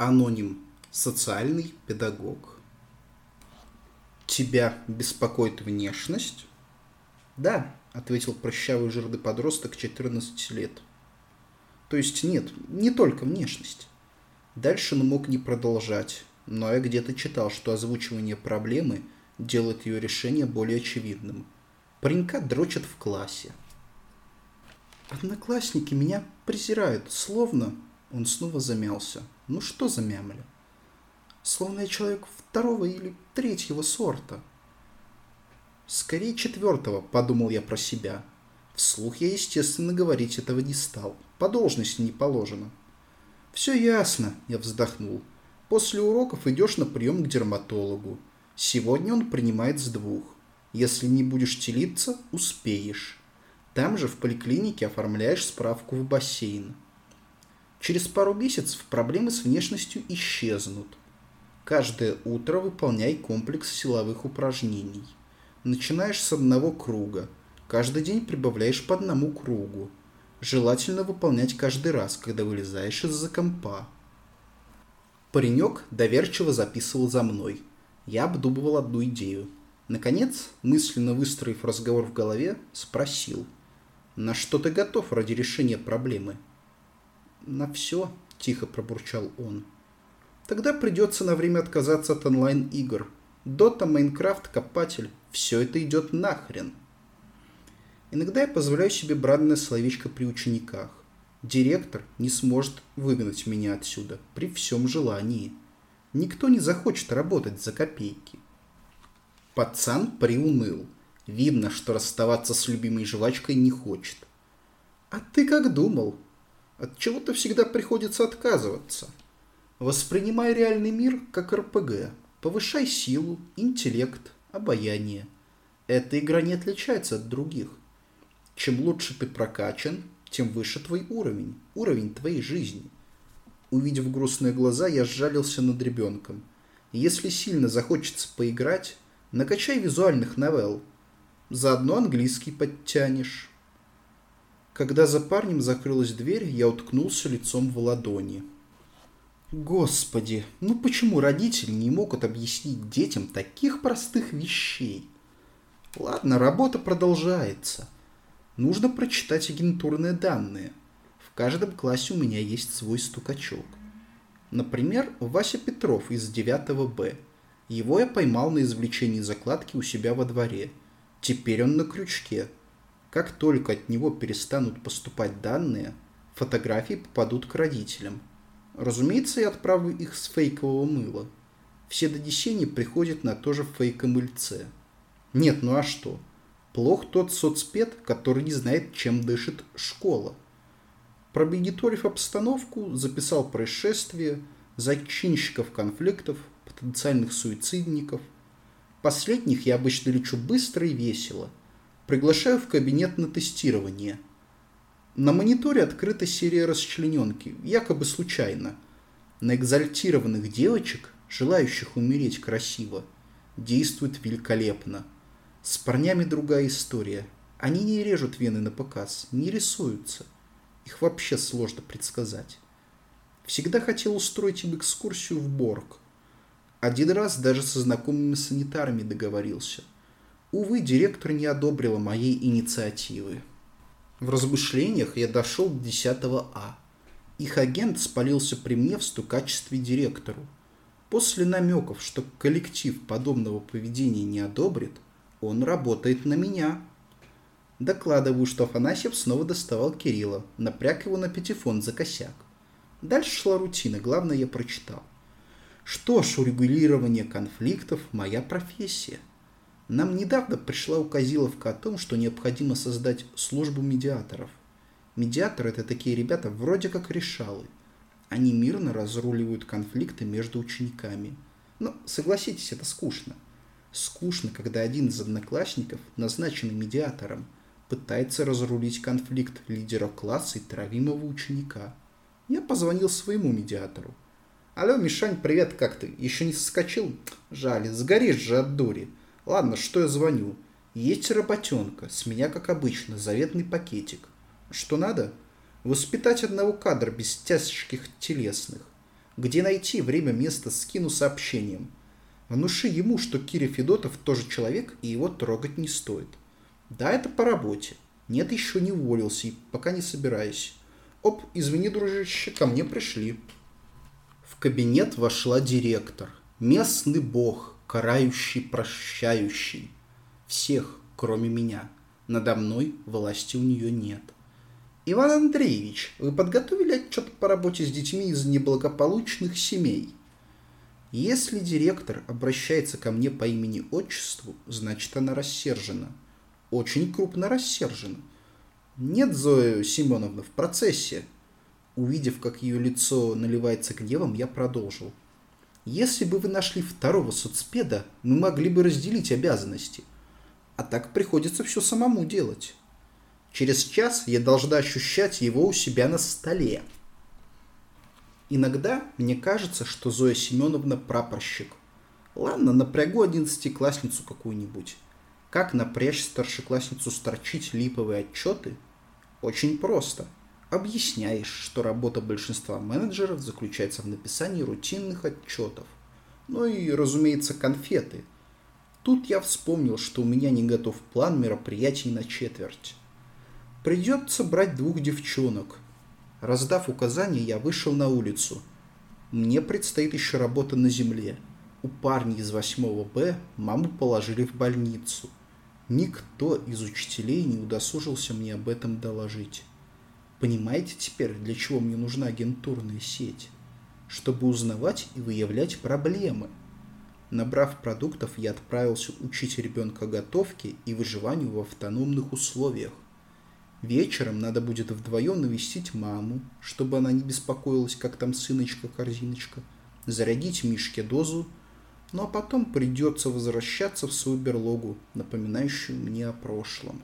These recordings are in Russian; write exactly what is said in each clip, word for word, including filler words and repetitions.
Аноним. Социальный педагог. Тебя беспокоит внешность? Да, ответил прыщавый жирный подросток четырнадцати лет. То есть нет, не только внешность. Дальше он мог не продолжать, но я где-то читал, что озвучивание проблемы делает ее решение более очевидным. Паренька дрочат в классе. Одноклассники меня презирают, словно... Он снова замялся. Ну что за мямля? Словно я человек второго или третьего сорта. Скорее четвертого, подумал я про себя. Вслух я, естественно, говорить этого не стал. По должности не положено. Все ясно, я вздохнул. После уроков идешь на прием к дерматологу. Сегодня он принимает с двух. Если не будешь телиться, успеешь. Там же в поликлинике оформляешь справку в бассейн. Через пару месяцев проблемы с внешностью исчезнут. Каждое утро выполняй комплекс силовых упражнений. Начинаешь с одного круга. Каждый день прибавляешь по одному кругу. Желательно выполнять каждый раз, когда вылезаешь из-за компа. Паренек доверчиво записывал за мной. Я обдумывал одну идею. Наконец, мысленно выстроив разговор в голове, спросил. На что ты готов ради решения проблемы? На все, тихо пробурчал он. Тогда придется на время отказаться от онлайн-игр. Дота, Майнкрафт, Копатель. Все это идет нахрен. Иногда я позволяю себе бранное словечко при учениках. Директор не сможет выгнать меня отсюда при всем желании. Никто не захочет работать за копейки. Пацан приуныл. Видно, что расставаться с любимой жвачкой не хочет. А ты как думал? От чего-то всегда приходится отказываться. Воспринимай реальный мир как эр пэ гэ. Повышай силу, интеллект, обаяние. Эта игра не отличается от других. Чем лучше ты прокачан, тем выше твой уровень, уровень твоей жизни. Увидев грустные глаза, я сжалился над ребенком. Если сильно захочется поиграть, накачай визуальных новелл. Заодно английский подтянешь. Когда за парнем закрылась дверь, я уткнулся лицом в ладони. Господи, ну почему родители не могут объяснить детям таких простых вещей? Ладно, работа продолжается. Нужно прочитать агентурные данные. В каждом классе у меня есть свой стукачок. Например, Вася Петров из девятого Б. Его я поймал на извлечении закладки у себя во дворе. Теперь он на крючке. Как только от него перестанут поступать данные, фотографии попадут к родителям. Разумеется, я отправлю их с фейкового мыла. Все донесения приходят на то же фейкомыльце. Нет, ну а что? Плох тот соцпед, который не знает, чем дышит школа. Промониторив обстановку, записал происшествие, зачинщиков конфликтов, потенциальных суицидников. Последних я обычно лечу быстро и весело. Приглашаю в кабинет на тестирование. На мониторе открыта серия расчлененки, якобы случайно. На экзальтированных девочек, желающих умереть красиво, действует великолепно. С парнями другая история. Они не режут вены на показ, не рисуются. Их вообще сложно предсказать. Всегда хотел устроить им экскурсию в Борг. Один раз даже со знакомыми санитарами договорился. Увы, директор не одобрила моей инициативы. В размышлениях я дошел до десятого А. Их агент спалился при мне в стукачестве директору. После намеков, что коллектив подобного поведения не одобрит, он работает на меня. Докладываю, что Афанасьев снова доставал Кирилла, напряг его на пятифон за косяк. Дальше шла рутина, главное я прочитал. Что ж, урегулирование конфликтов – моя профессия. Нам недавно пришла указиловка о том, что необходимо создать службу медиаторов. Медиаторы – это такие ребята вроде как решалы. Они мирно разруливают конфликты между учениками. Но, согласитесь, это скучно. Скучно, когда один из одноклассников, назначенный медиатором, пытается разрулить конфликт лидера класса и травимого ученика. Я позвонил своему медиатору. «Алло, Мишань, привет, как ты? Еще не соскочил? Жаль, сгоришь же от дури. Ладно, что я звоню? Есть работенка, с меня, как обычно, заветный пакетик. Что надо? Воспитать одного кадра без тяжких телесных. Где найти время, место, скину сообщением. Внуши ему, что Киря Федотов тоже человек, и его трогать не стоит. Да, это по работе. Нет, еще не уволился, и пока не собираюсь. Оп, извини, дружище, ко мне пришли. В кабинет вошла директор. Местный бог, карающий, прощающий. Всех, кроме меня. Надо мной власти у нее нет. Иван Андреевич, вы подготовили отчет по работе с детьми из неблагополучных семей? Если директор обращается ко мне по имени-отчеству, значит, она рассержена. Очень крупно рассержена. Нет, Зоя Семеновна, в процессе. Увидев, как ее лицо наливается гневом, я продолжил. Если бы вы нашли второго соцпеда, мы могли бы разделить обязанности. А так приходится все самому делать. Через час я должна ощущать его у себя на столе. Иногда мне кажется, что Зоя Семеновна прапорщик. Ладно, напрягу одиннадцатиклассницу какую-нибудь. Как напрячь старшеклассницу строчить липовые отчеты? Очень просто. Объясняешь, что работа большинства менеджеров заключается в написании рутинных отчетов. Ну и, разумеется, конфеты. Тут я вспомнил, что у меня не готов план мероприятий на четверть. Придется брать двух девчонок. Раздав указания, я вышел на улицу. Мне предстоит еще работа на земле. У парня из восьмого Б маму положили в больницу. Никто из учителей не удосужился мне об этом доложить. Понимаете теперь, для чего мне нужна агентурная сеть? Чтобы узнавать и выявлять проблемы. Набрав продуктов, я отправился учить ребенка готовке и выживанию в автономных условиях. Вечером надо будет вдвоем навестить маму, чтобы она не беспокоилась, как там сыночка-корзиночка, зарядить Мишке дозу, ну а потом придется возвращаться в свою берлогу, напоминающую мне о прошлом.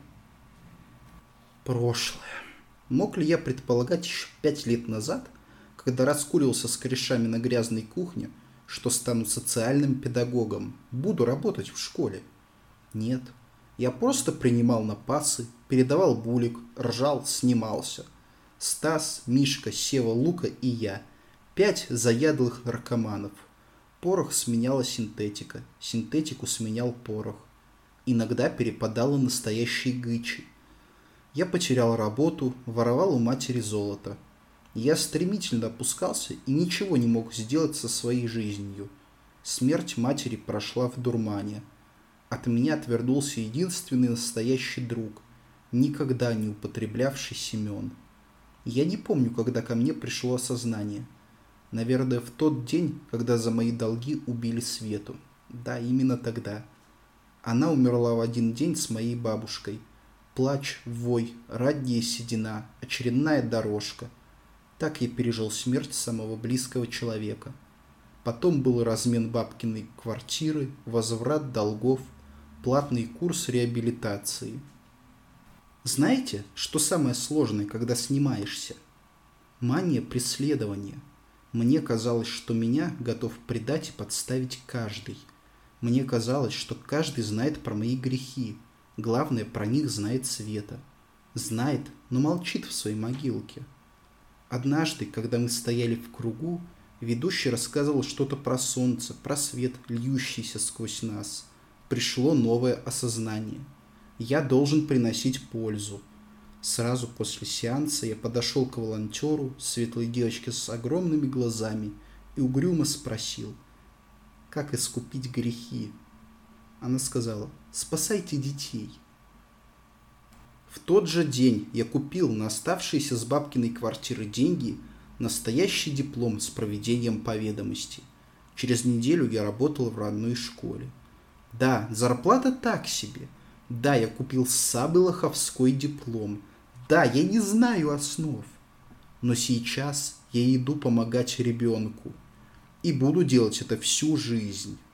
Прошлое. Мог ли я предполагать еще пять лет назад, когда раскурился с корешами на грязной кухне, что стану социальным педагогом, буду работать в школе? Нет. Я просто принимал напасы, передавал булик, ржал, снимался. Стас, Мишка, Сева, Лука и я. Пять заядлых наркоманов. Порох сменяла синтетика, синтетику сменял порох. Иногда перепадало настоящие гычи. Я потерял работу, воровал у матери золото. Я стремительно опускался и ничего не мог сделать со своей жизнью. Смерть матери прошла в дурмане. От меня отвернулся единственный настоящий друг, никогда не употреблявший Семен. Я не помню, когда ко мне пришло осознание. Наверное, в тот день, когда за мои долги убили Свету. Да, именно тогда. Она умерла в один день с моей бабушкой. Плач, вой, ранняя седина, очередная дорожка. Так я пережил смерть самого близкого человека. Потом был размен бабкиной квартиры, возврат долгов, платный курс реабилитации. Знаете, что самое сложное, когда снимаешься? Мания преследования. Мне казалось, что меня готов предать и подставить каждый. Мне казалось, что каждый знает про мои грехи. Главное, про них знает Света. Знает, но молчит в своей могилке. Однажды, когда мы стояли в кругу, ведущий рассказывал что-то про солнце, про свет, льющийся сквозь нас. Пришло новое осознание. Я должен приносить пользу. Сразу после сеанса я подошел к волонтеру, светлой девочке с огромными глазами, и угрюмо спросил, как искупить грехи. Она сказала, спасайте детей. В тот же день я купил на оставшиеся с бабкиной квартиры деньги настоящий диплом с проведением по ведомости. Через неделю я работал в родной школе. Да, зарплата так себе. Да, я купил самый лоховской диплом. Да, я не знаю основ. Но сейчас я иду помогать ребенку. И буду делать это всю жизнь.